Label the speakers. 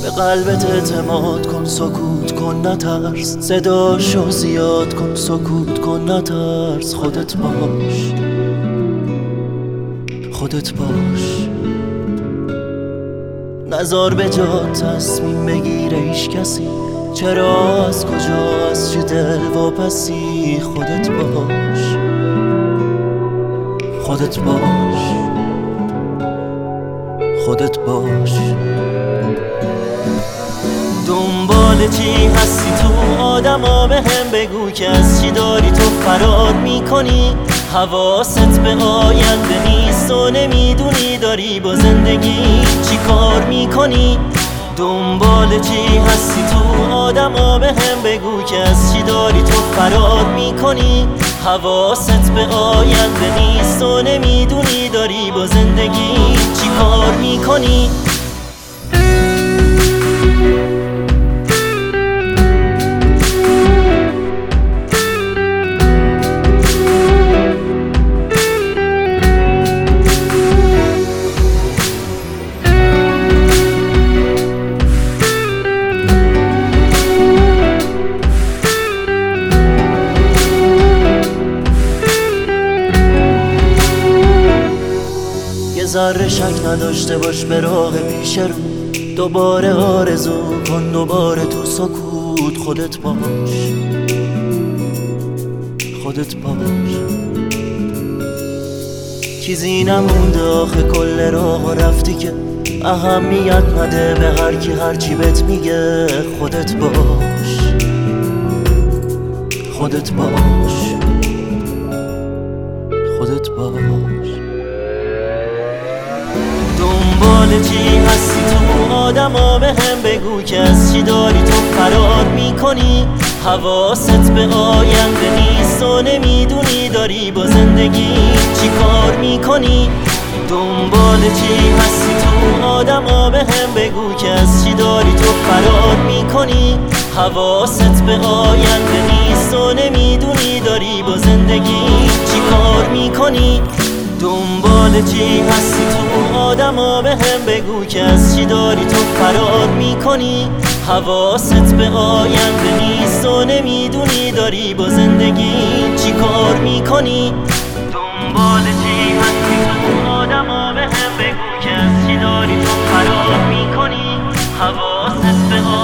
Speaker 1: قلبت اعتماد کن، سکوت کن نترس، صداشو زیاد کن، سکوت کن نترس. خودت باش، خودت باش، نذار به جا تصمیم بگیره هیچ کسی. چرا، از کجا، از چه دل واپسی. خودت باش، خودت باش، خودت باش. دنبال چی هستی تو آدما؟ به هم بگو که از چی داری تو فرار میکنی. حواست به آینده نیست و نمیدونی داری با زندگی چی کار میکنی. دنبال چی هستی تو آدما؟ به هم بگو که از چی داری تو فرار میکنی. حواست به آینده نیست و نمیدونی داری با زندگی چی کار میکنی. ذره شک نداشته باش به راه پیش رو. دوباره آرزو کن، دوباره تو سکوت. خودت باش، خودت باش. چیزی نمونده آخه کل راه رفتی که اهمیت نده به هر کی هر چی بهت میگه. خودت باش، خودت باش، خودت باش. دنبال چی هستی تو آدما؟ به هم بگو که از چی داری تو فرار میکنی. حواست به آینده نیست و نمیدونی داری با زندگی چی کار میکنی. دنبال چی هستی تو آدما؟ به هم بگو که از چی داری تو فرار میکنی. حواست به آینده نیست و نمیدونی داری با زندگی چی کار میکنی. دنبال چی هستی تو آدما؟ به هم بگو که از چی داری تو فرار میکنی. حواست به آینده نیست و نمیدونی داری با زندگی چی کار میکنی. دنبال چی هستی تو آدما؟ به هم بگو که از چی داری تو فرار میکنی. حواست به